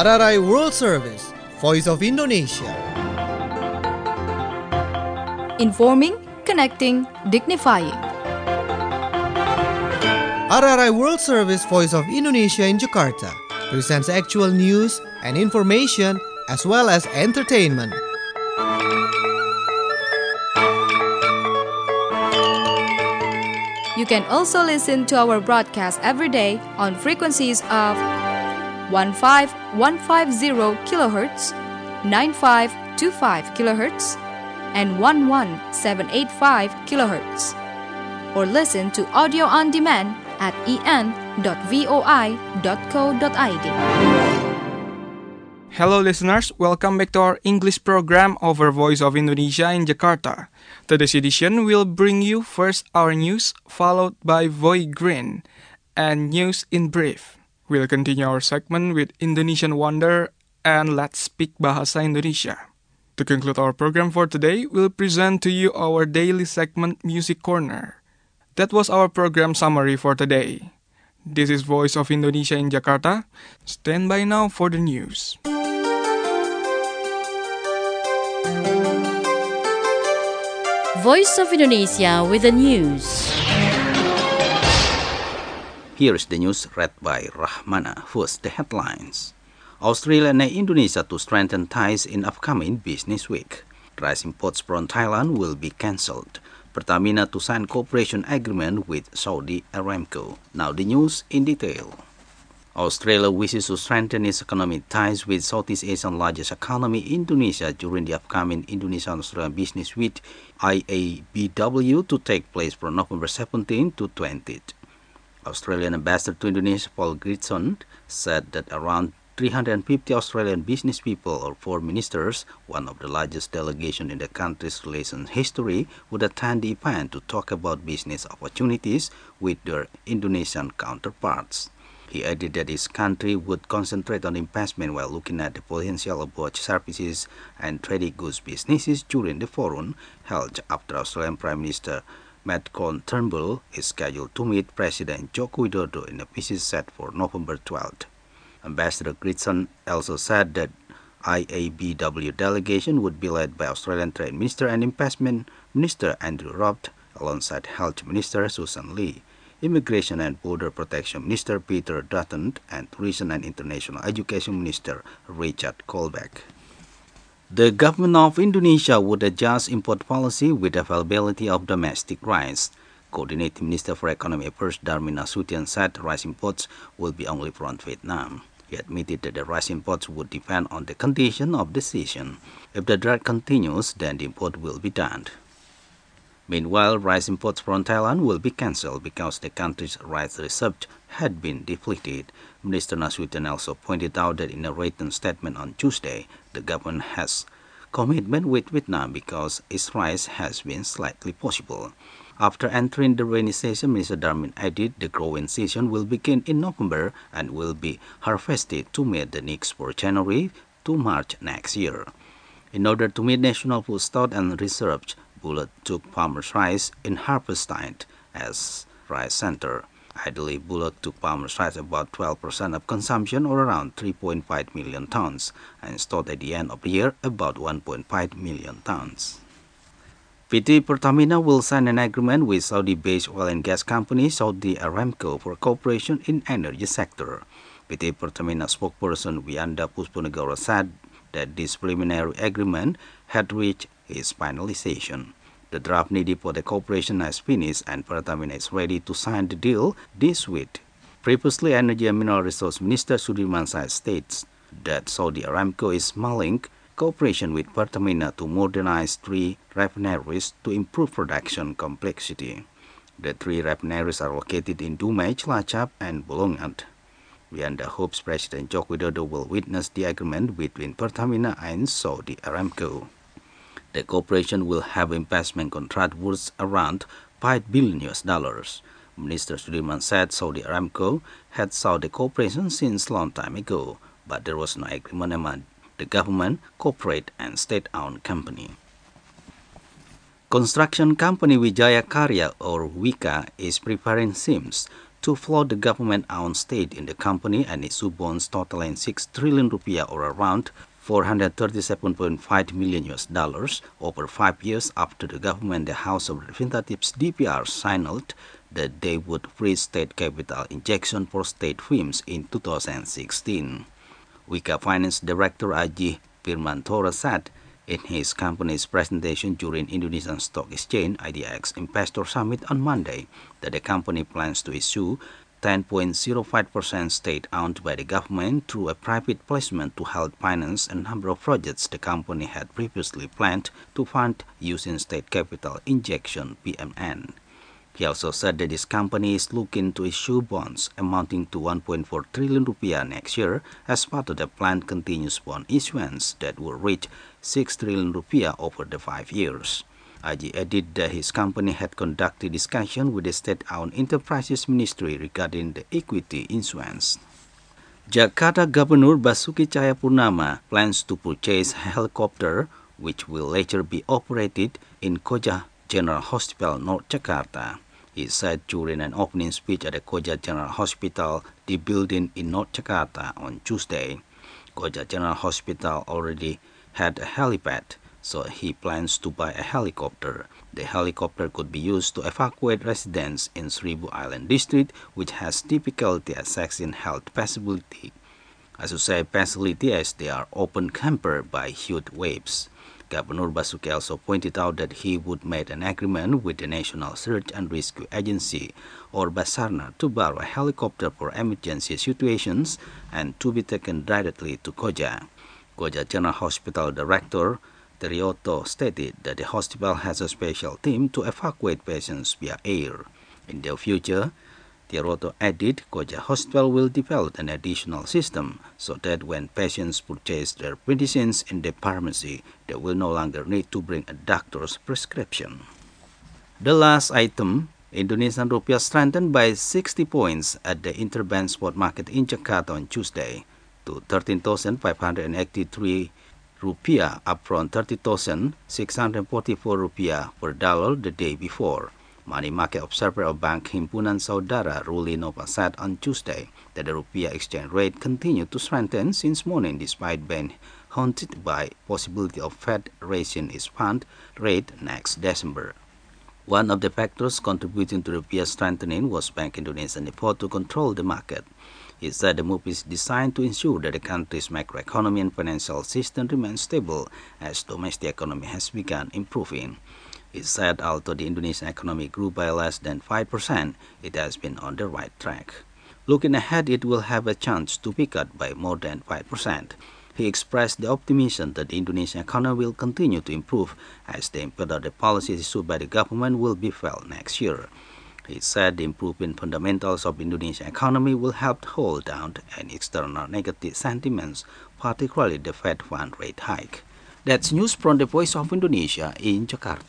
RRI World Service, Voice of Indonesia. Informing, connecting, dignifying. RRI World Service, Voice of Indonesia in Jakarta presents actual news and information as well as entertainment. You can also listen to our broadcast every day on frequencies of 15150 kHz, 9525 kHz, and 11785 kHz. Or listen to audio on demand at en.voi.co.id. Hello listeners, welcome back to our English program over Voice of Indonesia in Jakarta. Today's edition will bring you first our news, followed by Voy Green and News in Brief. We'll continue our segment with Indonesian Wonder and Let's Speak Bahasa Indonesia. To conclude our program for today, we'll present to you our daily segment Music Corner. That was our program summary for today. This is Voice of Indonesia in Jakarta. Stand by now for the news. Voice of Indonesia with the news. Here is the news read by Rahmana. First, the headlines. Australia and Indonesia to strengthen ties in upcoming business week. Rice imports from Thailand will be cancelled. Pertamina to sign cooperation agreement with Saudi Aramco. Now the news in detail. Australia wishes to strengthen its economic ties with Southeast Asia's largest economy, Indonesia, during the upcoming Indonesia-Australia Business Week (IABW) to take place from November 17 to 20. Australian Ambassador to Indonesia Paul Gritson said that around 350 Australian business people or foreign ministers, one of the largest delegations in the country's relations history, would attend the event to talk about business opportunities with their Indonesian counterparts. He added that his country would concentrate on investment while looking at the potential of both services and trading goods businesses during the forum held after Australian Prime Minister Malcolm Turnbull is scheduled to meet President Joko Widodo in a visit set for November 12th. Ambassador Gritson also said that IABW delegation would be led by Australian Trade Minister and Investment Minister Andrew Robt alongside Health Minister Susan Lee, Immigration and Border Protection Minister Peter Dutton, and Tourism and International Education Minister Richard Colbeck. The government of Indonesia would adjust import policy with availability of domestic rice. Coordinating Minister for Economic Affairs Darmin Nasution said rice imports will be only from Vietnam. He admitted that the rice imports would depend on the condition of the season. If the drought continues, then the import will be done. Meanwhile, rice imports from Thailand will be cancelled because the country's rice reserves had been depleted. Minister Nasution also pointed out that in a written statement on Tuesday, the government has commitment with Vietnam because its rice has been slightly possible. After entering the rainy season, Minister Darmin added the growing season will begin in November and will be harvested to meet the needs for January to March next year. In order to meet national food stock and reserves, Bullock took farmers' rice in Harvestine as rice center. Ideally, Bullock took farmers' rice about 12% of consumption or around 3.5 million tons and stored at the end of the year about 1.5 million tons. PT Pertamina will sign an agreement with Saudi-based oil and gas company Saudi Aramco for cooperation in energy sector. PT Pertamina spokesperson Wianda Pusponegoro said that this preliminary agreement had reached its finalization. The draft needed for the cooperation has finished and Pertamina is ready to sign the deal this week. Previously, Energy and Mineral Resource Minister Sudirman Said states that Saudi Aramco is mulling cooperation with Pertamina to modernize 3 refineries to improve production complexity. The 3 refineries are located in Dumai, Cilacap, and Bolongan. Wianda hopes President Joko Widodo will witness the agreement between Pertamina and Saudi Aramco. The cooperation will have investment contract worth around $5 billion. Minister Sudirman said Saudi Aramco had sought the cooperation since long time ago, but there was no agreement among the government, corporate, and state-owned company. Construction company Wijaya Karya or Wika is preparing seams to float the government-owned stake in the company and issue bonds totaling 6 trillion rupiah or around $437.5 million over 5 years after the government, the House of Representatives DPR, signaled that they would freeze state capital injection for state firms in 2016. Wika Finance Director Aji Firmantora said in his company's presentation during Indonesian Stock Exchange IDX Investor Summit on Monday that the company plans to issue 10.05% stake owned by the government through a private placement to help finance a number of projects the company had previously planned to fund using state capital injection (PMN). He also said that his company is looking to issue bonds amounting to 1.4 trillion rupiah next year as part of the planned continuous bond issuance that will reach 6 trillion rupiah over the 5 years. Aji added that his company had conducted discussion with the State-owned Enterprises Ministry regarding the equity issuance. Jakarta Governor Basuki Cahayapurnama plans to purchase a helicopter which will later be operated in Koja General Hospital, North Jakarta. He said during an opening speech at the Koja General Hospital, the building in North Jakarta, on Tuesday. Koja General Hospital already had a helipad, so he plans to buy a helicopter. The helicopter could be used to evacuate residents in Seribu Island District, which has difficulty accessing health facility. I should say facility as they are often hampered by huge waves. Governor Basuki also pointed out that he would make an agreement with the National Search and Rescue Agency, or Basarnas, to borrow a helicopter for emergency situations and to be taken directly to Koja. Koja General Hospital Director Terioto stated that the hospital has a special team to evacuate patients via air. In the future, Terioto added, Koja Hospital will develop an additional system so that when patients purchase their medicines in the pharmacy, they will no longer need to bring a doctor's prescription. The last item, Indonesian rupiah strengthened by 60 points at the interbank spot market in Jakarta on Tuesday to 13,583 rupiah, up from 30,644 rupiah per dollar the day before. Money market observer of Bank Himpunan Saudara Ruli Nova said on Tuesday that the rupiah exchange rate continued to strengthen since morning despite being haunted by possibility of Fed raising its fund rate next December. One of the factors contributing to rupiah strengthening was Bank Indonesia's effort to control the market. He said the move is designed to ensure that the country's macroeconomy and financial system remain stable as domestic economy has begun improving. He said although the Indonesian economy grew by less than 5%, it has been on the right track. Looking ahead, it will have a chance to pick up by more than 5%. He expressed the optimism that the Indonesian economy will continue to improve as the impact of the policies issued by the government will be felt next year. He said the improving fundamentals of the Indonesian economy will help hold down any external negative sentiments, particularly the Fed fund rate hike. That's news from the Voice of Indonesia in Jakarta.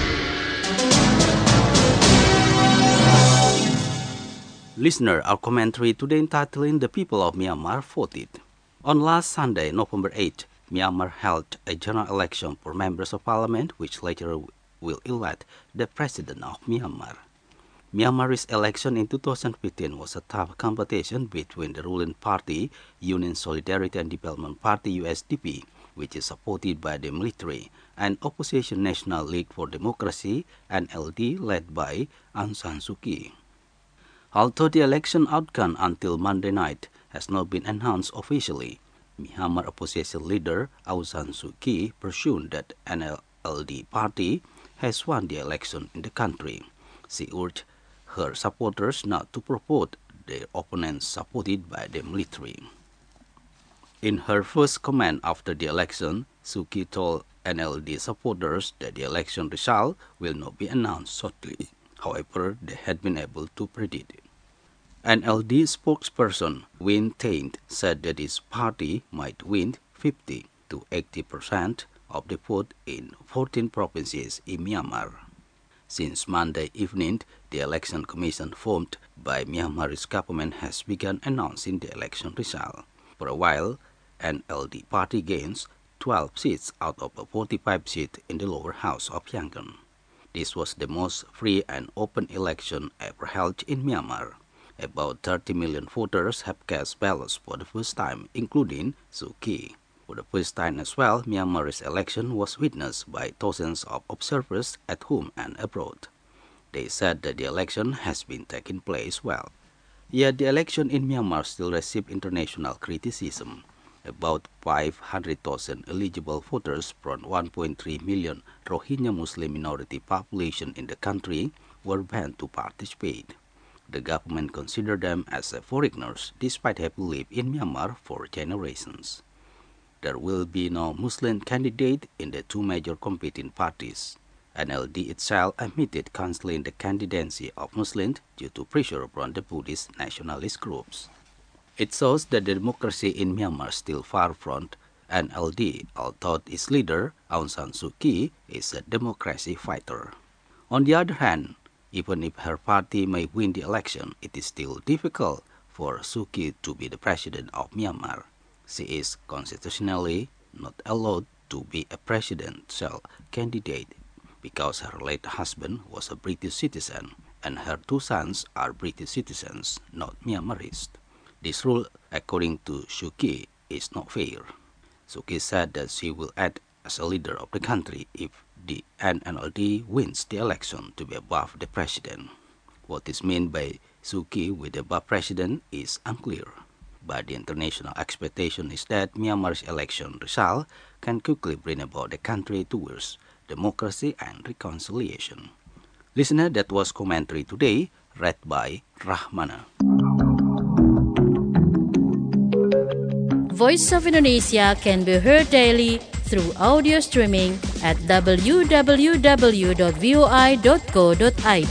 Listener, our commentary today entitled The People of Myanmar Voted. On last Sunday, November 8, Myanmar held a general election for members of parliament which later will elect the president of Myanmar. Myanmar's election in 2015 was a tough competition between the ruling party, Union Solidarity and Development Party USDP, which is supported by the military, and opposition National League for Democracy (NLD) led by Aung San Suu Kyi. Although the election outcome until Monday night has not been announced officially, Myanmar opposition leader Aung San Suu Kyi pursued that NLD party has won the election in the country. She urged her supporters not to support their opponents supported by the military. In her first comment after the election, Suu Kyi told NLD supporters that the election result will not be announced shortly. However, they had been able to predict it. NLD spokesperson Win Taint said that his party might win 50 to 80% of the vote in 14 provinces in Myanmar. Since Monday evening, the election commission formed by Myanmar's government has begun announcing the election result. For a while, NLD party gains 12 seats out of 45 seats in the lower house of Yangon. This was the most free and open election ever held in Myanmar. About 30 million voters have cast ballots for the first time, including Suu Kyi. For the first time as well, Myanmar's election was witnessed by thousands of observers at home and abroad. They said that the election has been taking place well. Yet the election in Myanmar still received international criticism. About 500,000 eligible voters from 1.3 million Rohingya Muslim minority population in the country were banned to participate. The government considered them as foreigners despite having lived in Myanmar for generations. There will be no Muslim candidate in the two major competing parties. NLD itself admitted cancelling the candidacy of Muslims due to pressure from the Buddhist nationalist groups. It shows that the democracy in Myanmar is still far from NLD, although its leader, Aung San Suu Kyi, is a democracy fighter. On the other hand, even if her party may win the election, it is still difficult for Suu Kyi to be the president of Myanmar. She is constitutionally not allowed to be a presidential candidate because her late husband was a British citizen and her two sons are British citizens, not Myanmarese. This rule, according to Suu Kyi, is not fair. Suu Kyi said that she will act as a leader of the country if the NLD wins the election to be above the president. What is meant by Suu Kyi with the above president is unclear, but the international expectation is that Myanmar's election result can quickly bring about the country towards democracy and reconciliation. Listener, that was commentary today, read by Rahmana. Voice of Indonesia can be heard daily through audio streaming at www.voi.co.id.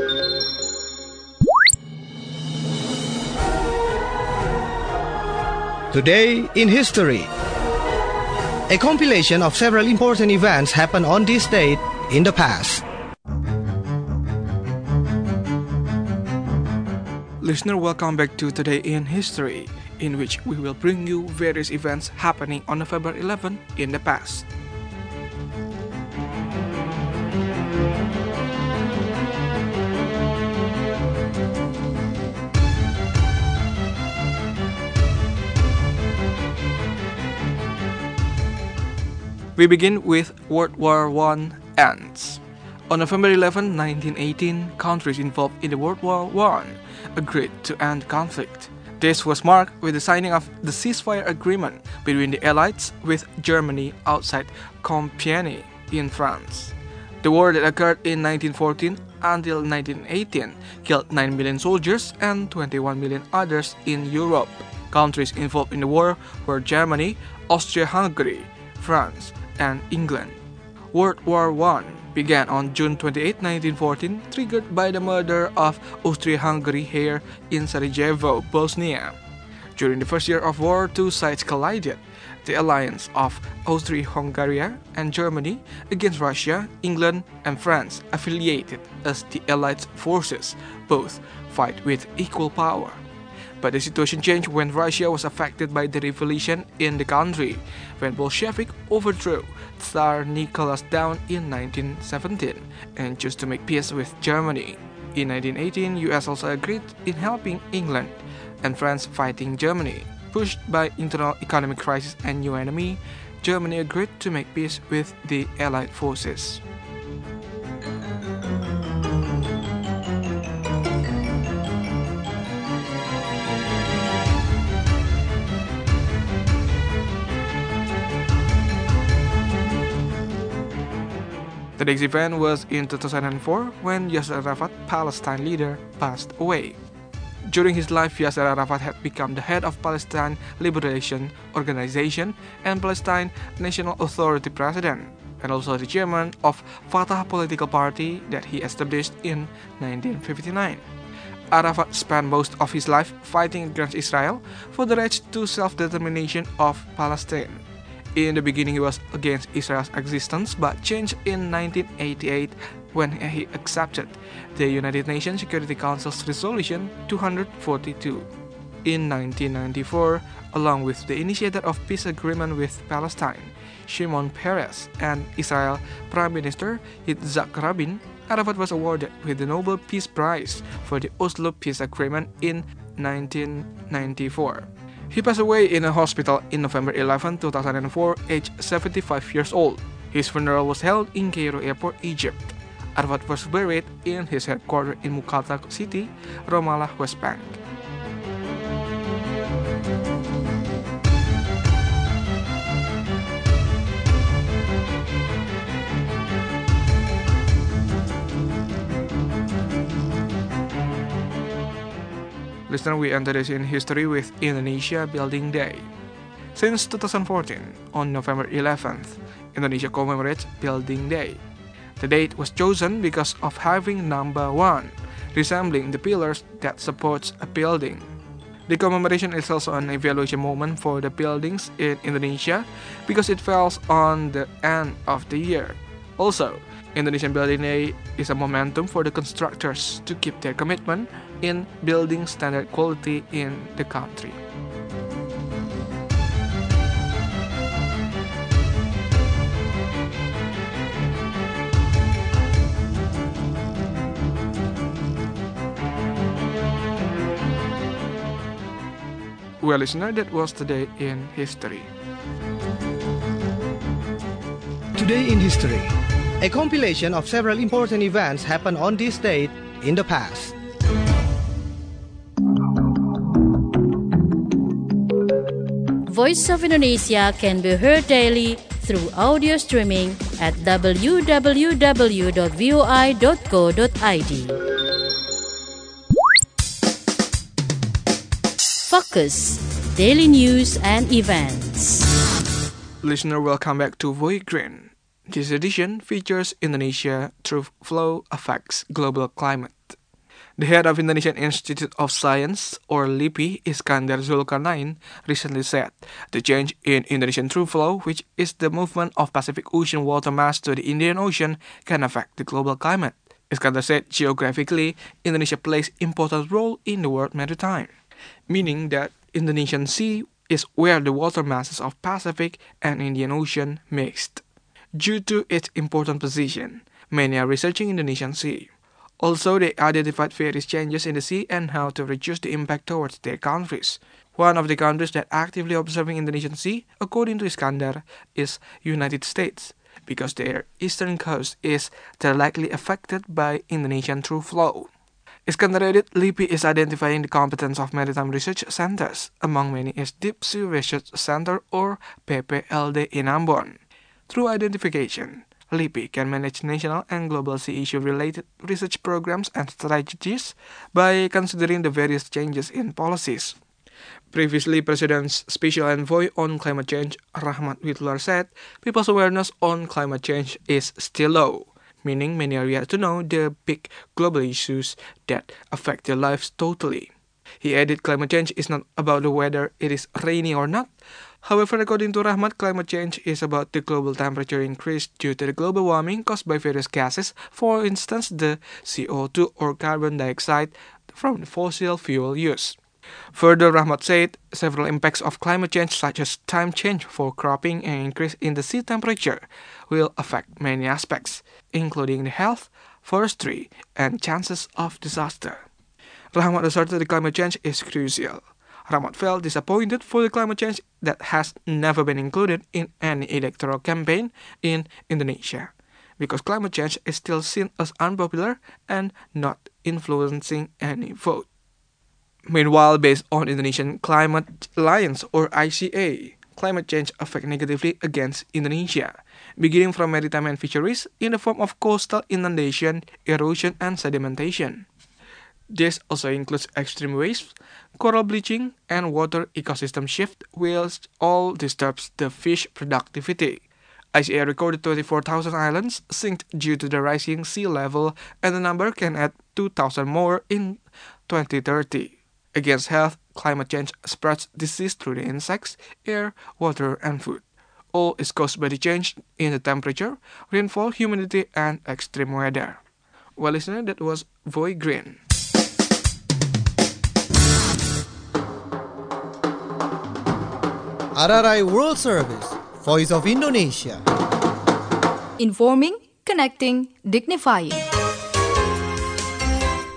Today in History. A compilation of several important events happened on this date in the past. Listener, welcome back to Today in History, in which we will bring you various events happening on November 11 in the past. We begin with World War I ends. On November 11, 1918, countries involved in the World War I agreed to end conflict. This was marked with the signing of the ceasefire agreement between the Allies with Germany outside Compiègne in France. The war that occurred in 1914 until 1918 killed 9 million soldiers and 21 million others in Europe. Countries involved in the war were Germany, Austria-Hungary, France, and England. World War I began on June 28, 1914, triggered by the murder of Austria-Hungary here in Sarajevo, Bosnia. During the first year of war, two sides collided. The alliance of Austria-Hungary and Germany against Russia, England, and France affiliated as the Allied forces, both fight with equal power. But the situation changed when Russia was affected by the revolution in the country, when Bolshevik overthrew Tsar Nicholas down in 1917 and chose to make peace with Germany. In 1918, US also agreed in helping England and France fighting Germany. Pushed by internal economic crisis and new enemy, Germany agreed to make peace with the Allied forces. The next event was in 2004 when Yasser Arafat, Palestine leader, passed away. During his life, Yasser Arafat had become the head of Palestine Liberation Organization and Palestine National Authority president, and also the chairman of Fatah political party that he established in 1959. Arafat spent most of his life fighting against Israel for the right to self-determination of Palestine. In the beginning, he was against Israel's existence, but changed in 1988 when he accepted the United Nations Security Council's Resolution 242. In 1994, along with the initiator of peace agreement with Palestine, Shimon Peres, and Israel Prime Minister Yitzhak Rabin, Arafat was awarded with the Nobel Peace Prize for the Oslo Peace Agreement in 1994. He passed away in a hospital in November 11, 2004, aged 75 years old. His funeral was held in Cairo Airport, Egypt. Arafat was buried in his headquarters in Muqata City, Ramallah, West Bank. Listener, we enter this in history with Indonesia Building Day. Since 2014, on November 11th, Indonesia commemorates Building Day. The date was chosen because of having number 1, resembling the pillars that supports a building. The commemoration is also an evaluation moment for the buildings in Indonesia because it falls on the end of the year. Also, Indonesian Building Day is a momentum for the constructors to keep their commitment in building standard quality in the country. Well, listener, that was Today in History. Today in History, a compilation of several important events happened on this date in the past. Voice of Indonesia can be heard daily through audio streaming at www.voi.co.id. Focus, daily news and events. Listener, welcome back to Voi Green. This edition features Indonesia Truth Flow Affects Global Climate. The head of Indonesian Institute of Science, or LIPI, Iskandar Zulkarnain, recently said the change in Indonesian True Flow, which is the movement of Pacific Ocean water mass to the Indian Ocean, can affect the global climate. Iskandar said geographically, Indonesia plays important role in the world maritime, meaning that Indonesian Sea is where the water masses of Pacific and Indian Ocean mixed. Due to its important position, many are researching Indonesian Sea. Also, they identified various changes in the sea and how to reduce the impact towards their countries. One of the countries that actively observing Indonesian Sea, according to Iskandar, is United States, because their eastern coast is directly affected by Indonesian True Flow. Iskandar added, LIPI is identifying the competence of maritime research centers. Among many is Deep Sea Research Center, or PPLD, in Ambon. Through identification, LIPI can manage national and global sea issue-related research programs and strategies by considering the various changes in policies. Previously, President's Special Envoy on Climate Change, Rahmat Witlar, said people's awareness on climate change is still low, meaning many are yet to know the big global issues that affect their lives totally. He added climate change is not about the weather it is rainy or not. However, according to Rahmat, climate change is about the global temperature increase due to the global warming caused by various gases, for instance the CO2 or carbon dioxide from the fossil fuel use. Further, Rahmat said several impacts of climate change, such as time change for cropping and increase in the sea temperature, will affect many aspects, including the health, forestry, and chances of disaster. Rahmat asserted the climate change is crucial. Rahmat felt disappointed for the climate change that has never been included in any electoral campaign in Indonesia, because climate change is still seen as unpopular and not influencing any vote. Meanwhile, based on Indonesian Climate Alliance, or ICA, climate change affects negatively against Indonesia, beginning from maritime and fisheries in the form of coastal inundation, erosion, and sedimentation. This also includes extreme waves, coral bleaching, and water ecosystem shift, which all disturbs the fish productivity. ICA recorded 24,000 islands sink due to the rising sea level, and the number can add 2,000 more in 2030. Against health, climate change spreads disease through the insects, air, water, and food. All is caused by the change in the temperature, rainfall, humidity, and extreme weather. Well, listener, that was Voi Green. RRI World Service, Voice of Indonesia. Informing, connecting, dignifying.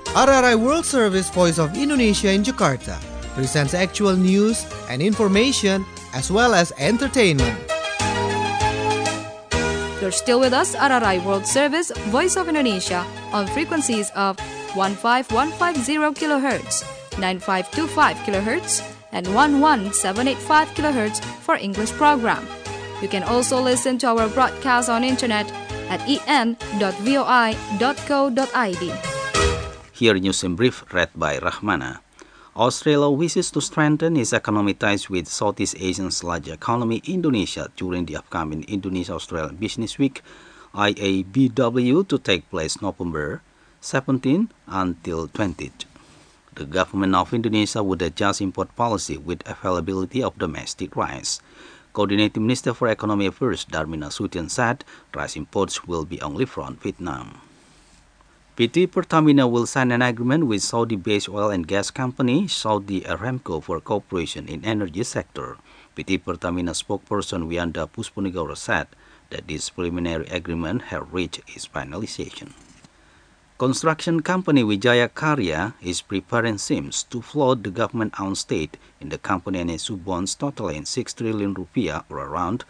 RRI World Service Voice of Indonesia in Jakarta presents actual news and information as well as entertainment. You're still with us, RRI World Service, Voice of Indonesia, on frequencies of 15150 kHz, 9525 kHz, and 11785 kHz for English program. You can also listen to our broadcast on internet at en.voi.co.id. Here news in brief read by Rahmana. Australia wishes to strengthen its economic ties with Southeast Asia's largest economy, Indonesia, during the upcoming Indonesia-Australia Business Week, IABW, to take place November 17 until 20. The government of Indonesia would adjust import policy with availability of domestic rice. Coordinating Minister for Economic Affairs Darmin Nasution said rice imports will be only from Vietnam. PT Pertamina will sign an agreement with Saudi-based oil and gas company Saudi Aramco for cooperation in energy sector. PT Pertamina spokesperson Wianda Pusponegoro said that this preliminary agreement has reached its finalization. Construction company Wijaya Karya is preparing seams to float the government-owned stake in the company and issue bonds totaling 6 trillion rupiah or around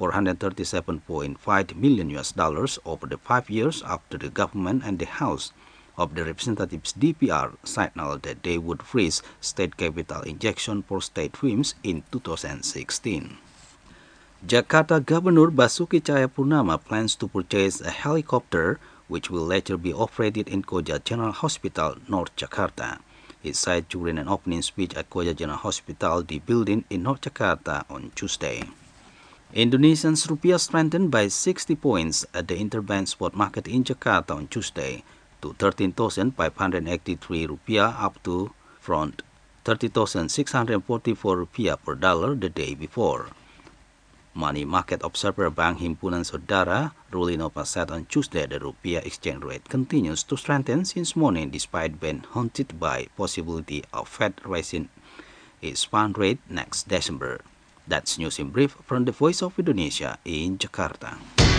$437.5 million over the 5 years after the government and the House of the Representatives DPR signaled that they would freeze state capital injection for state firms in 2016. Jakarta Governor Basuki Cahayapurnama plans to purchase a helicopter which will later be operated in Koja General Hospital, North Jakarta. He said during an opening speech at Koja General Hospital, the building in North Jakarta on Tuesday. Indonesian's rupiah strengthened by 60 points at the interbank spot market in Jakarta on Tuesday to 13,583 rupiah up to from 30,644 rupiah per dollar the day before. Money market observer Bank Himpunan Saudara Rulinova said on Tuesday the rupiah exchange rate continues to strengthen since morning despite being haunted by possibility of Fed raising its fund rate next December. That's news in brief from the Voice of Indonesia in Jakarta.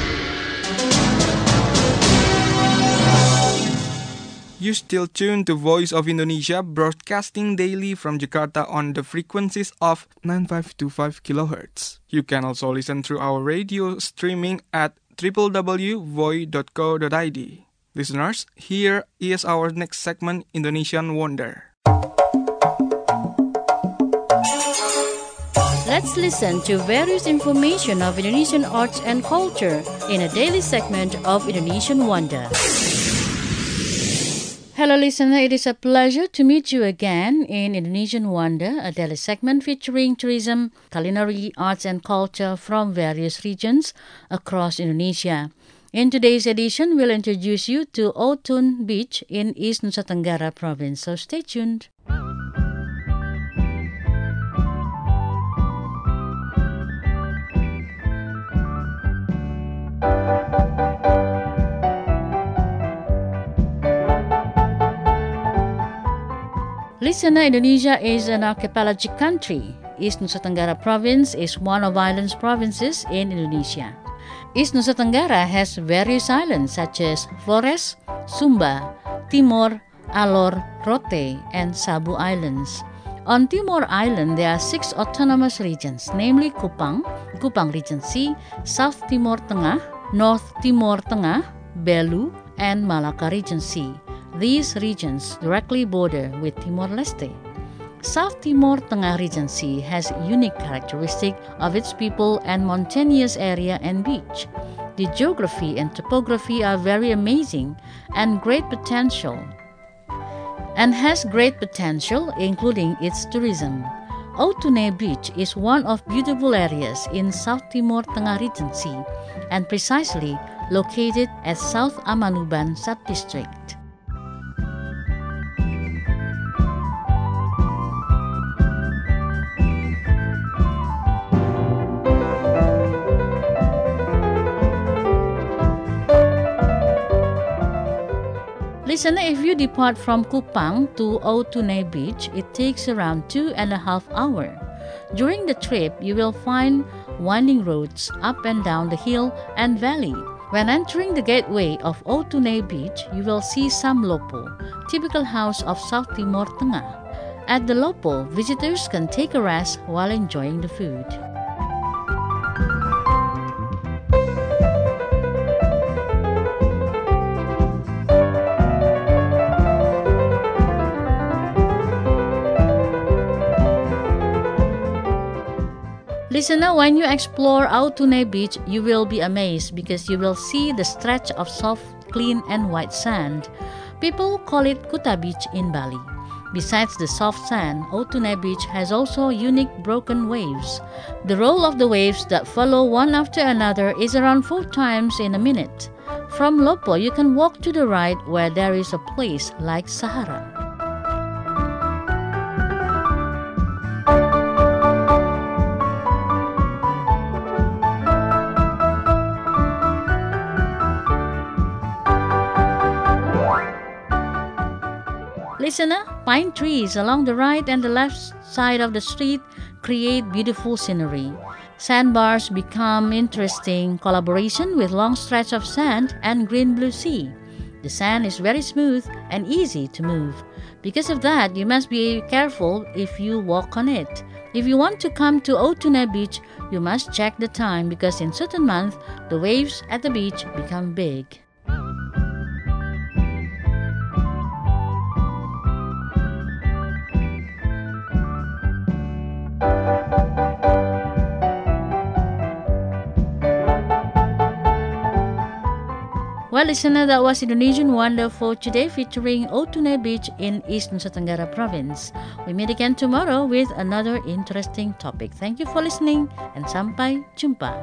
You still tuned to Voice of Indonesia, broadcasting daily from Jakarta on the frequencies of 9525 kHz. You can also listen through our radio streaming at www.voi.co.id. Listeners, here is our next segment, Indonesian Wonder. Let's listen to various information of Indonesian arts and culture in a daily segment of Indonesian Wonder. Hello listener, it is a pleasure to meet you again in Indonesian Wonder, a daily segment featuring tourism, culinary, arts and culture from various regions across Indonesia. In today's edition, we'll introduce you to Outun Beach in East Nusa Tenggara Province, so stay tuned. Listener, Indonesia is an archipelagic country. East Nusa Tenggara Province is one of islands provinces in Indonesia. East Nusa Tenggara has various islands such as Flores, Sumba, Timor, Alor, Rote, and Sabu Islands. On Timor Island, there are 6 autonomous regions, namely Kupang, Kupang Regency, South Timor Tengah, North Timor Tengah, Belu, and Malacca Regency. These regions directly border with Timor-Leste. South Timor Tengah Regency has unique characteristic of its people and mountainous area and beach. The geography and topography are very amazing and has great potential, including its tourism. Outune Beach is one of beautiful areas in South Timor Tengah Regency and precisely located at South Amanuban Subdistrict. Listener, if you depart from Kupang to Outune Beach, it takes around 2.5 hours. During the trip, you will find winding roads up and down the hill and valley, When entering the gateway of Outune Beach, you will see Sam Lopo, typical house of South Timor Tengah. At the Lopo, visitors can take a rest while enjoying the food. Listener, when you explore Outune Beach, you will be amazed because you will see the stretch of soft, clean and white sand. People call it Kuta Beach in Bali. Besides the soft sand, Outune Beach has also unique broken waves. The roll of the waves that follow one after another is around 4 times in a minute. From Lopo, you can walk to the right where there is a place like Sahara. Listener, pine trees along the right and the left side of the street create beautiful scenery. Sandbars become interesting collaboration with long stretch of sand and green-blue sea. The sand is very smooth and easy to move. Because of that, you must be careful if you walk on it. If you want to come to Outune Beach, you must check the time because in certain months, the waves at the beach become big. Well, listener, that was Indonesian Wonder for today featuring Outune Beach in East Nusa Tenggara Province. We meet again tomorrow with another interesting topic. Thank you for listening and sampai jumpa.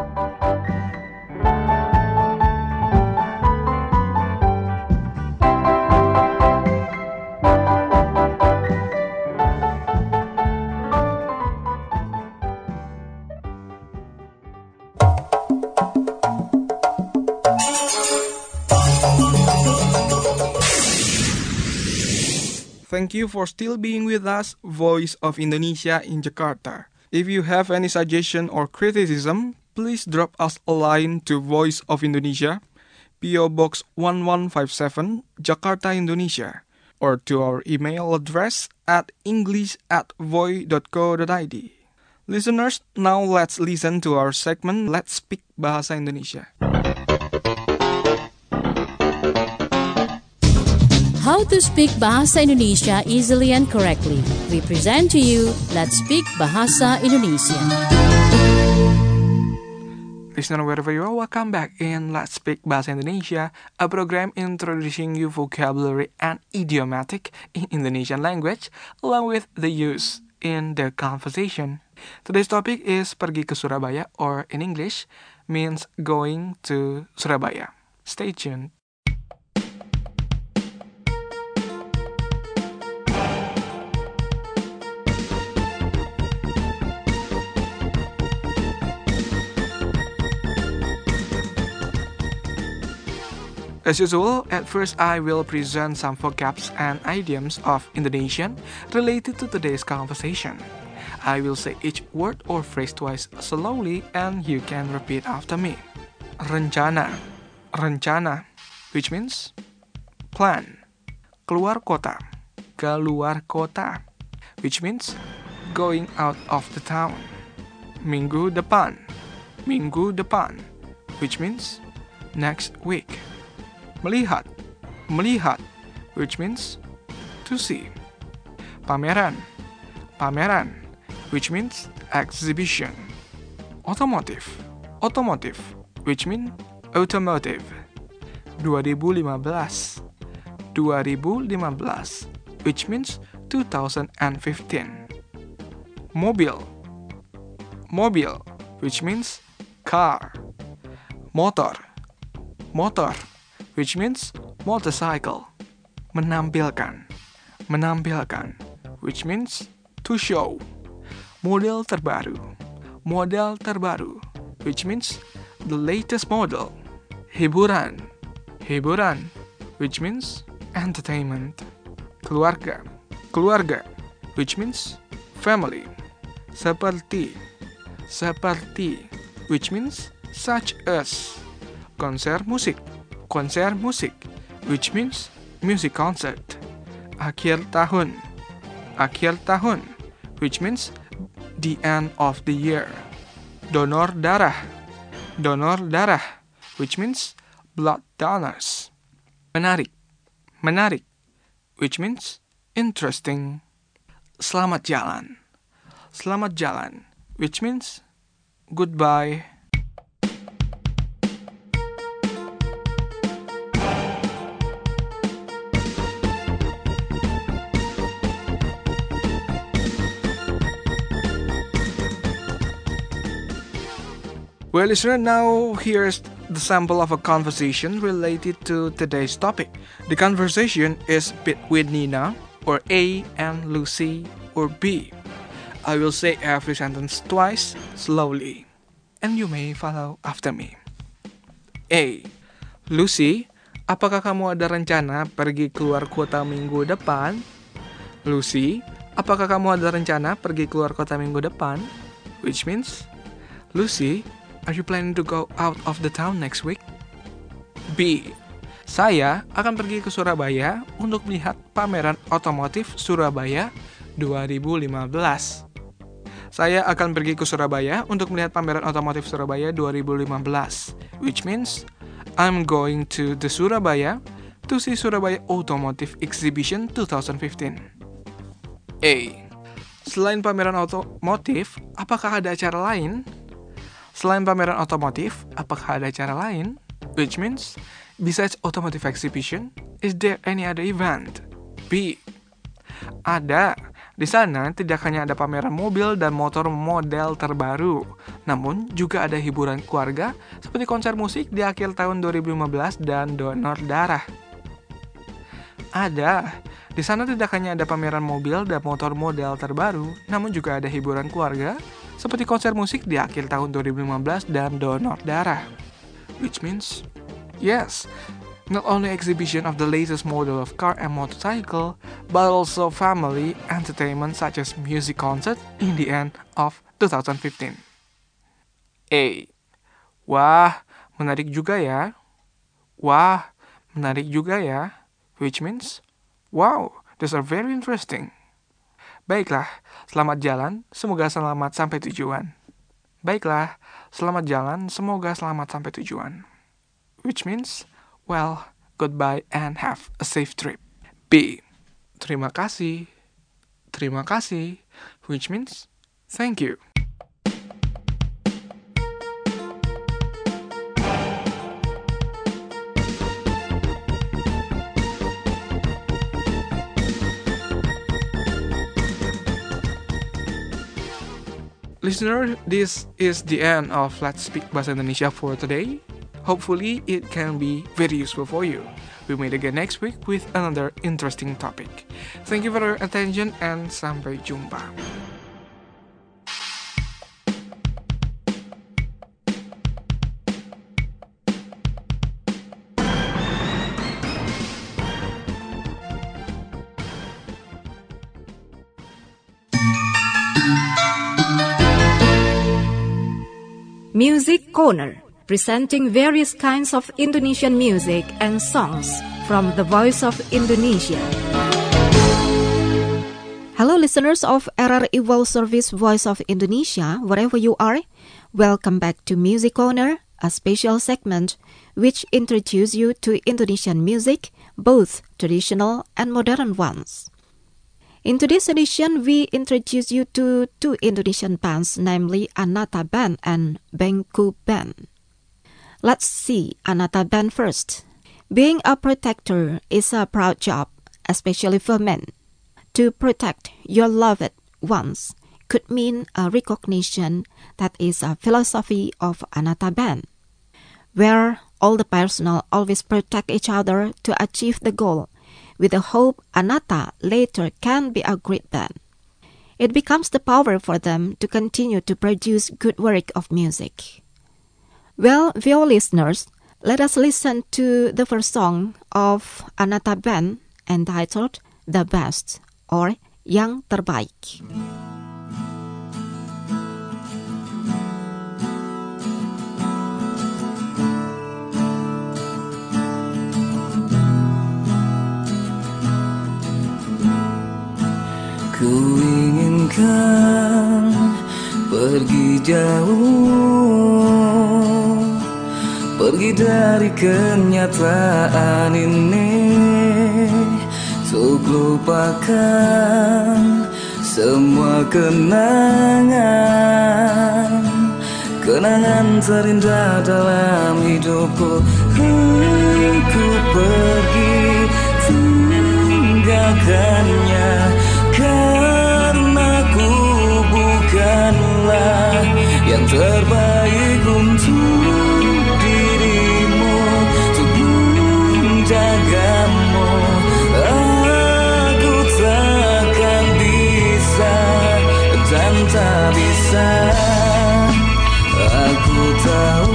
Thank you for still being with us, Voice of Indonesia in Jakarta. If you have any suggestion or criticism, please drop us a line to Voice of Indonesia, PO Box 1157, Jakarta, Indonesia, or to our email address at english@voi.co.id. Listeners, now let's listen to our segment Let's Speak Bahasa Indonesia. How to speak Bahasa Indonesia easily and correctly. We present to you Let's Speak Bahasa Indonesia. Listener, wherever you are, welcome back in Let's Speak Bahasa Indonesia, a program introducing you vocabulary and idiomatic in Indonesian language, along with the use in the conversation. Today's topic is pergi ke Surabaya, or in English, means going to Surabaya. Stay tuned. As usual, at first I will present some vocabs and idioms of Indonesian related to today's conversation. I will say each word or phrase twice slowly and you can repeat after me. Rencana, rencana, which means plan. Keluar kota, keluar kota, which means going out of the town. Minggu depan, which means next week. Melihat, melihat, which means to see. Pameran, pameran, which means exhibition. Otomotif, otomotif, which means automotive. 2015, 2015, which means 2015. Mobil, mobil, which means car. Motor, motor, which means motorcycle. Menampilkan, menampilkan, which means to show. Model terbaru, model terbaru, which means the latest model. Hiburan, hiburan, which means entertainment. Keluarga, keluarga, which means family. Seperti, seperti, which means such as. konser musik, which means music concert. Akhir tahun, which means the end of the year. Donor darah, which means blood donors. Menarik, which means interesting. Selamat jalan, which means goodbye. Well, listener, now here's the sample of a conversation related to today's topic. The conversation is between Nina, or A, and Lucy, or B. I will say every sentence twice, slowly, and you may follow after me. A. Lucy, apakah kamu ada rencana pergi keluar kota minggu depan? Lucy, apakah kamu ada rencana pergi keluar kota minggu depan? Which means, Lucy, are you planning to go out of the town next week? B. Saya akan pergi ke Surabaya untuk melihat pameran otomotif Surabaya 2015. Saya akan pergi ke Surabaya untuk melihat pameran otomotif Surabaya 2015. Which means, I'm going to the Surabaya to see Surabaya Automotive Exhibition 2015. A. Selain pameran otomotif, apakah ada acara lain? Selain pameran otomotif, apakah ada acara lain? Which means, besides automotive exhibition, is there any other event? B. Ada. Di sana tidak hanya ada pameran mobil dan motor model terbaru, namun juga ada hiburan keluarga seperti konser musik di akhir tahun 2015 dan donor darah. Ada. Di sana tidak hanya ada pameran mobil dan motor model terbaru, namun juga ada hiburan keluarga seperti konser musik di akhir tahun 2015 dan donor darah. Which means, yes, not only exhibition of the latest model of car and motorcycle, but also family entertainment such as music concert in the end of 2015. A. Wah, menarik juga ya. Which means, wow, these are very interesting. Baiklah, selamat jalan, semoga selamat sampai tujuan. Which means, well, goodbye and have a safe trip. B. Terima kasih, which means, thank you. Listener, this is the end of Let's Speak Bahasa Indonesia for today. Hopefully, it can be very useful for you. We meet again next week with another interesting topic. Thank you for your attention and sampai jumpa. Music Corner, presenting various kinds of Indonesian music and songs from the Voice of Indonesia. Hello listeners of RRI World Service Voice of Indonesia, wherever you are, welcome back to Music Corner, a special segment which introduces you to Indonesian music, both traditional and modern ones. In today's edition, we introduce you to two Indonesian bands, namely Anata Band and Bengku Band. Let's see Anata Band first. Being a protector is a proud job, especially for men. To protect your loved ones could mean a recognition that is a philosophy of Anata Band, where all the personnel always protect each other to achieve the goal, with the hope Anata later can be a great band. It becomes the power for them to continue to produce good work of music. Well, dear listeners, let us listen to the first song of Anata Band entitled The Best or Yang Terbaik. Ku inginkan pergi jauh, pergi dari kenyataan ini, untuk lupakan semua kenangan, kenangan terindah dalam hidupku. Ku pergi tinggalkannya, karena ku bukanlah yang terbaik untuk dirimu, untuk menjagamu. Aku takkan bisa dan tak bisa. Aku tahu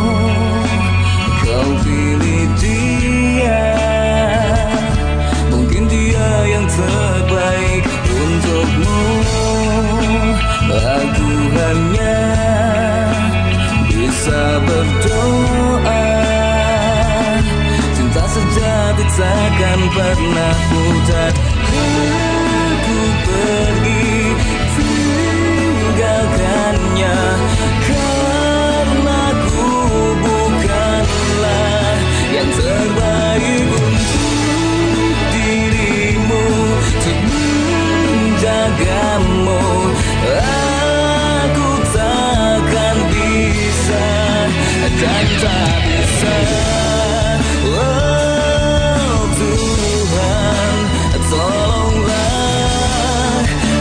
kau pilih dia, mungkin dia yang terbaik untukmu. Aku hanya bisa berdoa, cinta sejati takkan pernah pudar. Aku pergi tinggalkannya, karena ku bukanlah yang terbaik untuk dirimu, untuk menjagamu. Aku takkan bisa dan tak bisa. Oh Tuhan, tolonglah,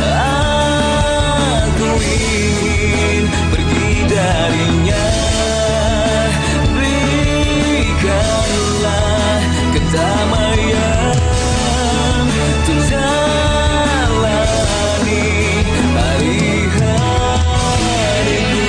aku ingin pergi darinya. Berikanlah kedamaian untuk jalani hari-hariku.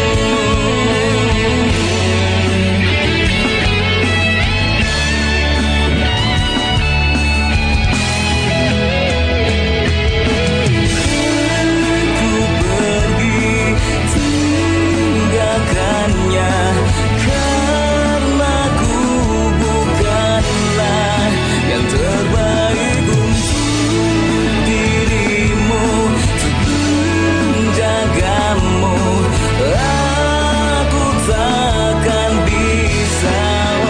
Ku pergi tinggalkannya, karena ku bukanlah yang terbaik untuk dirimu, untuk menjagamu. Aku takkan bisa.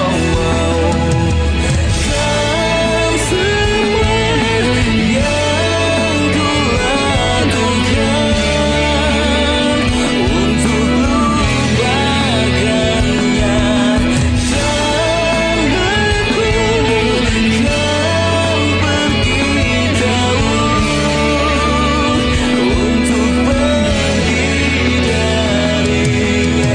Kan semua yang ku lakukan untuk lupakannya, dan aku kan pergi jauh untuk pergi darinya.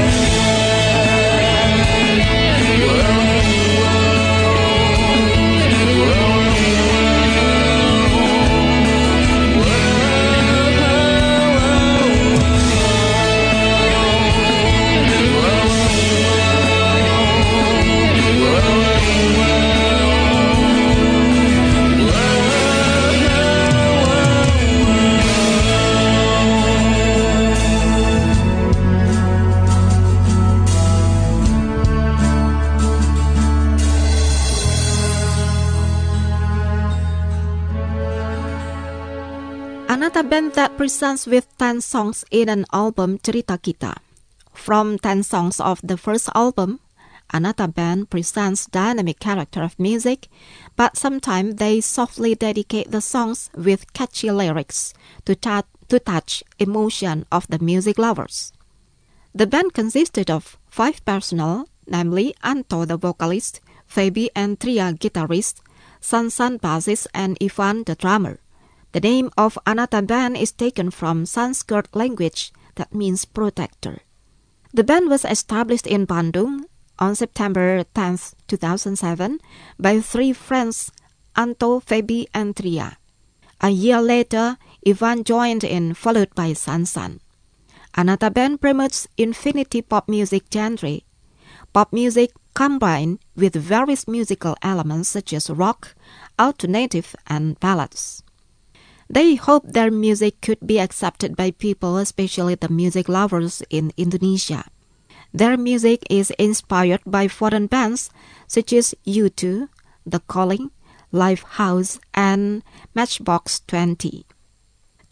Another band that presents with 10 songs in an album, Cerita Kita. From 10 songs of the first album, another band presents dynamic character of music, but sometimes they softly dedicate the songs with catchy lyrics to touch emotion of the music lovers. The band consisted of 5 personnel, namely Anto the vocalist, Feby and Tria guitarist, Sansan bassist, and Ivan the drummer. The name of another band is taken from Sanskrit language that means protector. The band was established in Bandung on September 10, 2007 by 3 friends, Anto, Feby, and Tria. A year later, Ivan joined in, followed by Sansan. Another band promotes infinity pop music genre. Pop music combined with various musical elements such as rock, alternative, and ballads. They hope their music could be accepted by people, especially the music lovers in Indonesia. Their music is inspired by foreign bands such as U2, The Calling, Lifehouse, and Matchbox 20.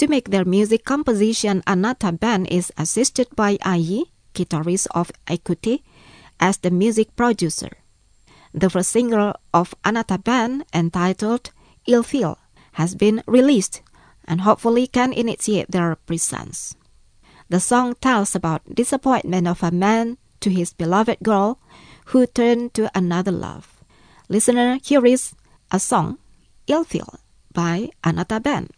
To make their music composition, Anata Band is assisted by Ayi, guitarist of Equity, as the music producer. The first single of Anata Band, entitled Ill Feel, has been released and hopefully can initiate their presence. The song tells about disappointment of a man to his beloved girl who turned to another love. Listener, here is a song, Ill Feel, by Anata Band.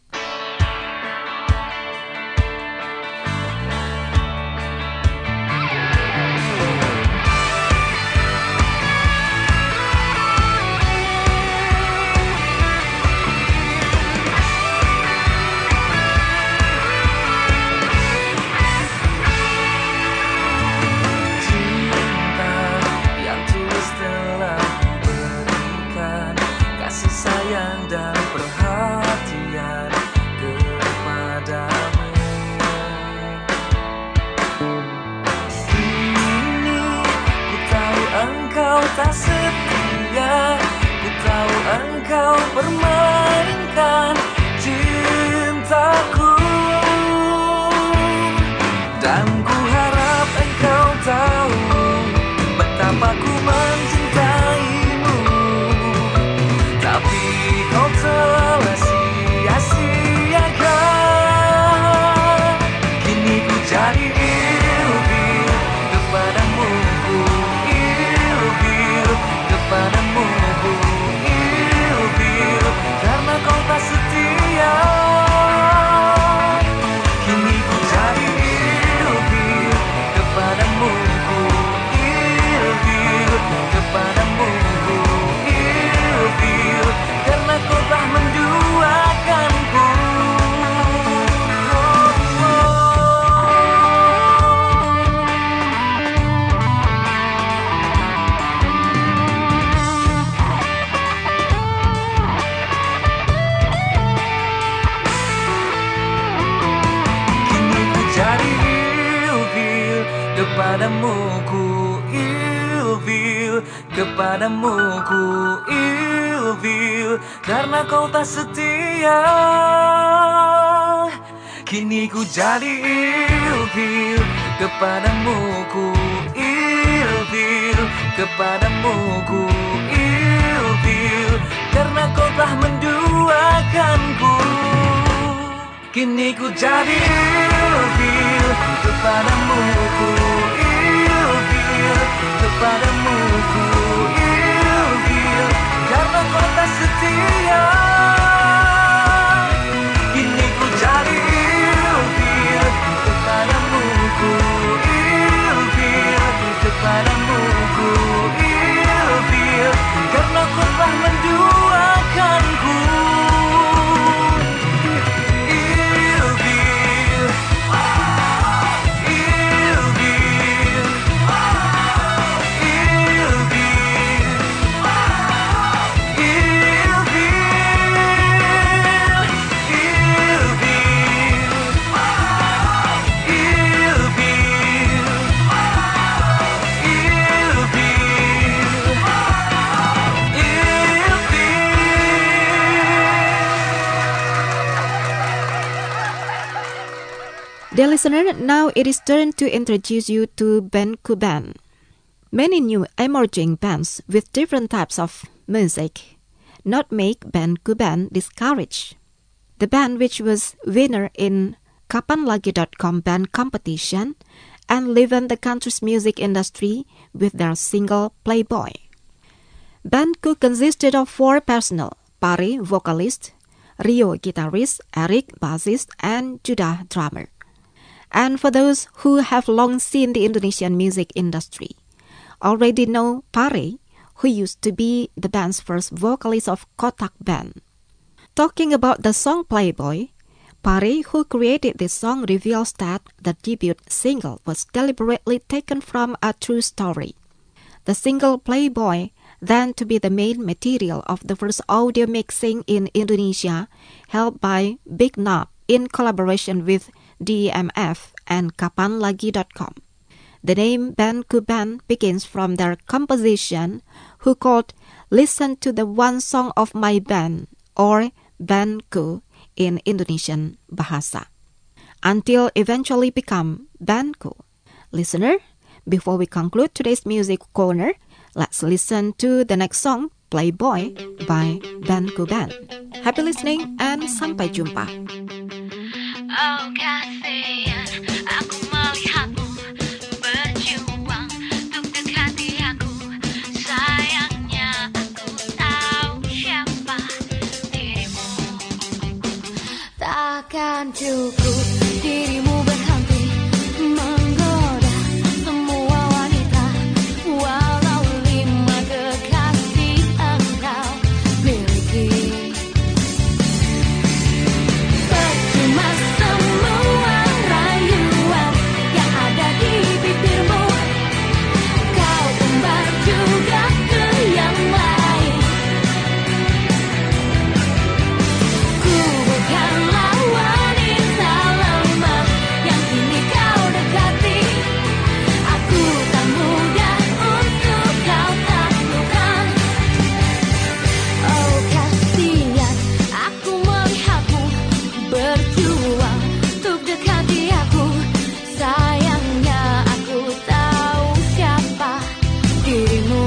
Tak setia, ku tahu engkau permainkan cintaku, dan ku harap engkau tahu betapa ku mencintaimu, tapi kau telah sia-siakan. Kini ku jadi ilfil kepadamu, padamu ku ilfil karena kau tak setia. Kini ku jadi ilfil kepadamu, ku ilfil kepadamu, ku ilfil karena kau tak menduakanku. Kepadamu ku ilfil, kepadamu ku ilfil karena kau tak setia. Kini ku jadi ilfil kepadamu, ku ilfil kepadamu, ku ilfil karena kau telah menduakanku. Kini ku jadi ilfil kepadamu, ku ilfil kepadamu, ku ilfil karena kau tak setia. Kini ku jadi ilfil kepadamu, ku ilfil kepadamu, ku ilfil karena kau telah menduakanku. Dear listener, now it is turn to introduce you to Band Ku Band. Many new emerging bands with different types of music not make Band Ku Band discouraged. The band which was winner in kapanlagi.com band competition and liven the country's music industry with their single Playboy. Band Ku consisted of 4 personnel, Pari, vocalist, Rio, guitarist, Eric, bassist, and Judah, drummer. And for those who have long seen the Indonesian music industry, already know Pari, who used to be the band's first vocalist of Kotak Band. Talking about the song Playboy, Pari, who created this song, reveals that the debut single was deliberately taken from a true story. The single Playboy, then to be the main material of the first audio mixing in Indonesia, held by Big Knob in collaboration with DMF and kapanlagi.com. The name Band Ku Band begins from their composition, who called Listen to the One Song of My Band, or Band Ku, in Indonesian bahasa, until eventually become Banku. Listener, before we conclude today's music corner, let's listen to the next song, Playboy by Banku Band. Happy listening and sampai jumpa. Oh kasihan, aku melihatmu berjuang untuk dekati aku. Sayangnya aku tahu siapa dirimu. Takkan cukup dirimu berhenti menggoda semua wanita. Walau 5 kekasih engkau miliki. Percuma semua rayuan yang ada di bibirmu. Kau umbar juga ke yang lain. Ku bukanlah wanita lemah yang kini kau dekati. Aku tak mudah untuk kau taklukkan. Oh kasihan, aku melihatmu berjuang untuk dekati aku. Sayangnya aku tahu siapa dirimu.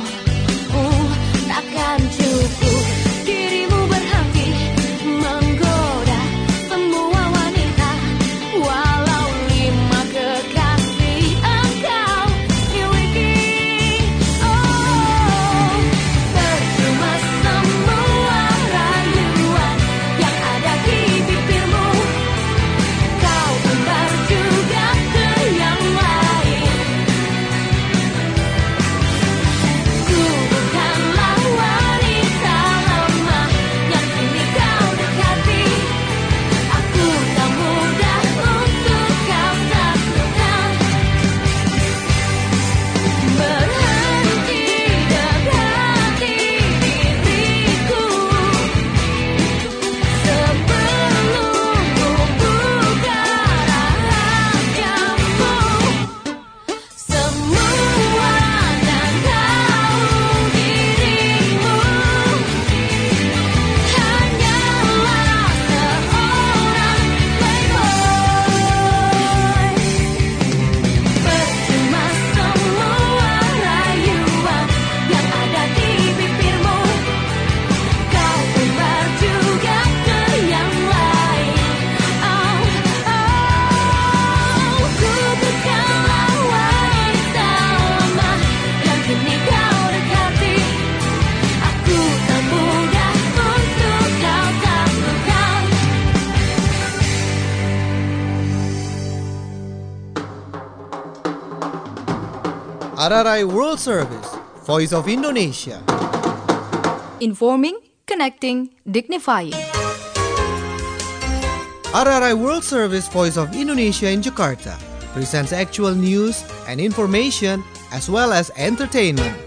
Takkan cukup dirimu berhenti menggoda semua wanita. Walau 5 kekasih engkau miliki. Oh, percuma semua rayuan yang ada di bibirmu. Kau umbar juga ke yang lain. Ku bukanlah wanita lemah yang kini kau dekati. Aku tak mudah untuk kau taklukkan. Berhenti dekati diriku sebelum ku buka rahasiamu. Semuanya tahu dirimu hanyalah seorang playboy. Percuma semua rayuan yang ada di bibirmu. Kau umbar juga ke yang lain. Oh, ku bukanlah wanita lemah yang kini kau dekati. Aku tak mudah untuk kau taklukkan. RRI World Service, Voice of Indonesia. Informing, connecting, dignifying. RRI World Service, Voice of Indonesia in Jakarta presents actual news and information as well as entertainment.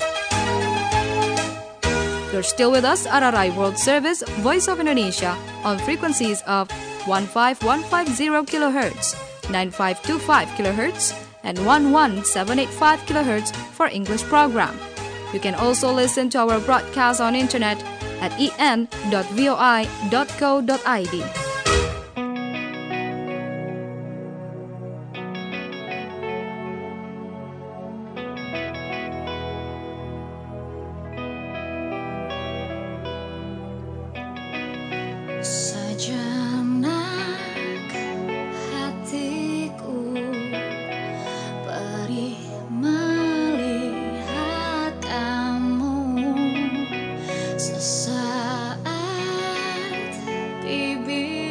You're still with us, RRI World Service, Voice of Indonesia, on frequencies of 15150 kHz, 9525 kHz, and 11785 kHz for English program. You can also listen to our broadcast on internet at en.voi.co.id. Sejenak hatiku perih melihat kamu. Sesaat bibir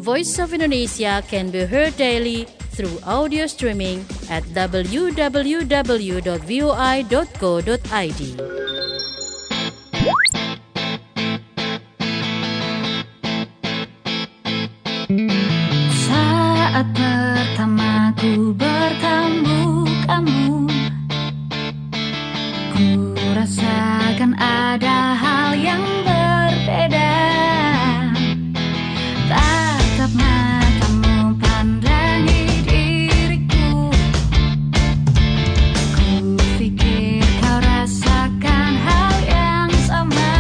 Voice of Indonesia can be heard daily through audio streaming at www.voi.co.id. Saat pertama ku bertemu kamu, ku rasakan ada hal yang berbeda. Tatap matamu pandangi diriku, ku pikir kau rasakan hal yang sama.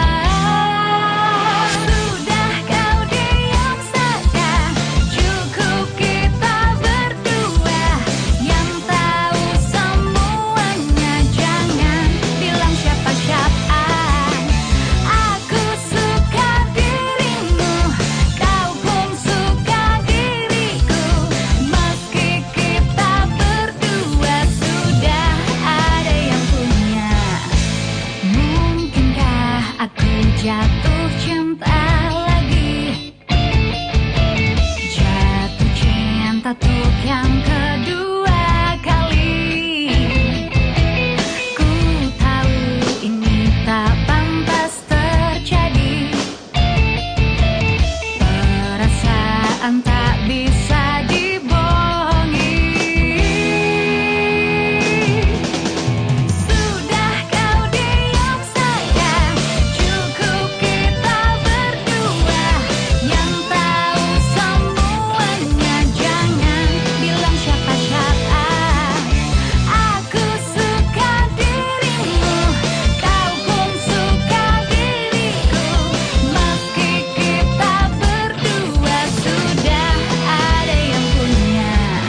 Sudah kau diam saja, cukup kita berdua yang tahu semuanya. Jangan bilang siapa-siapa. Aku suka dirimu, kau pun suka diriku. Meski kita berdua sudah ada yang punya. Mungkinkah aku jatuh cinta lagi? Jatuh cinta untuk yang kedua kali. Ku tahu ini tak pantas terjadi. Perasaan tak bisa dibohongi. Sudah kau diam saja, cukup kita berdua yang tahu semuanya. Jangan bilang siapa-siapa. Aku suka dirimu, kau pun suka diriku. Meski kita berdua sudah ada yang punya.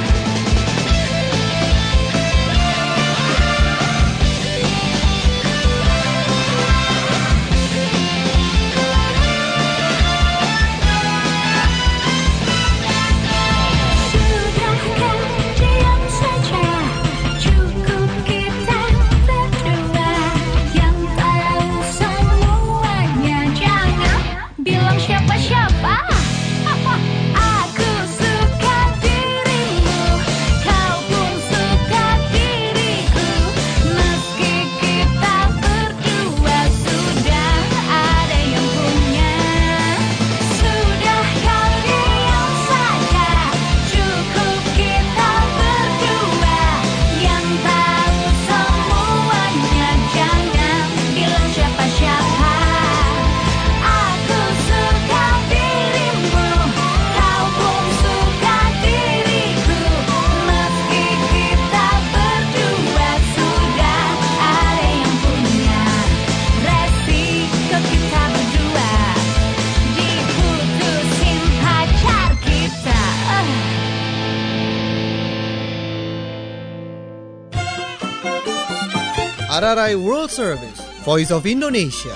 Sudah kau diam saja, cukup kita berdua yang tahu semuanya. Jangan bilang siapa-siapa. Aku suka dirimu, kau pun suka diriku. Meski kita berdua sudah ada yang punya. Sudah kau diam saja, cukup kita berdua yang tahu semuanya. Jangan bilang siapa-siapa. Aku suka dirimu, kau pun suka diriku. Meski kita berdua sudah ada yang punya. Resiko kita berdua diputusin pacar kita. RRI World Service, Voice of Indonesia.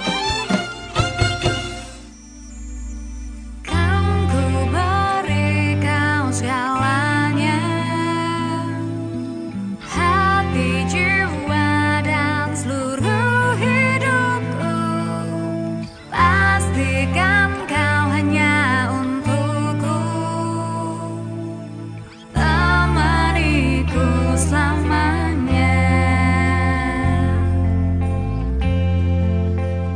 Kan ku beri kau segalanya, hati, jiwa, dan seluruh hidupku. Pastikan kau hanya untukku, temaniku selamanya.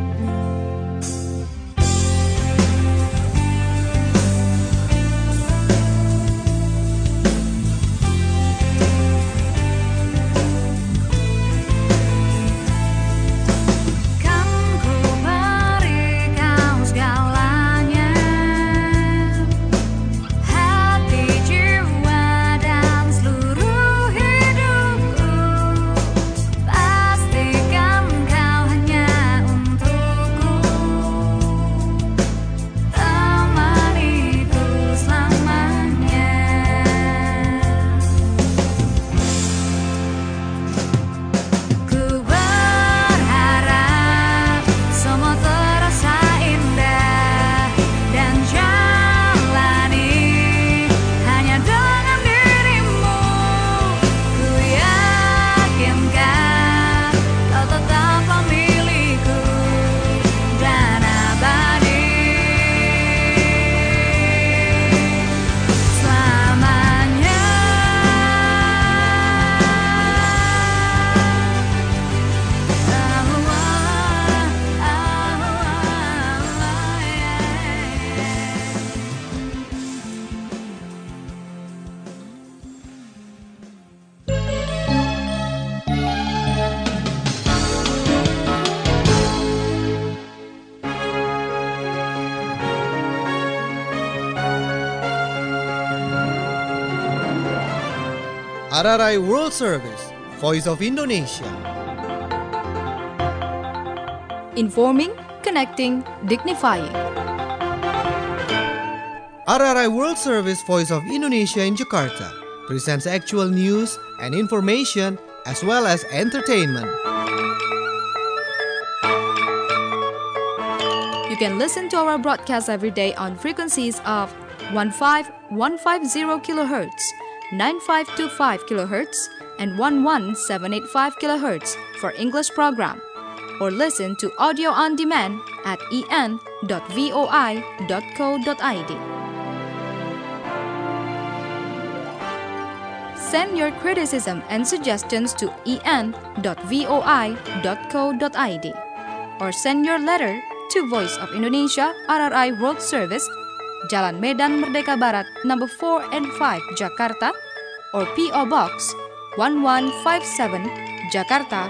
RRI World Service, Voice of Indonesia. Informing, connecting, dignifying. RRI World Service, Voice of Indonesia in Jakarta presents actual news and information as well as entertainment. You can listen to our broadcast every day on frequencies of 15150 kHz, 9525 kHz, and 11785 kHz for English program, or listen to audio on demand at en.voi.co.id. Send your criticism and suggestions to en.voi.co.id or send your letter to Voice of Indonesia RRI World Service, Jalan Medan Merdeka Barat, number 4 and 5, Jakarta, or P.O. Box 1157, Jakarta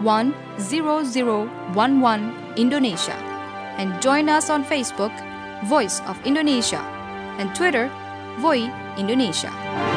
10011, Indonesia. And join us on Facebook, Voice of Indonesia, and Twitter, Voi Indonesia.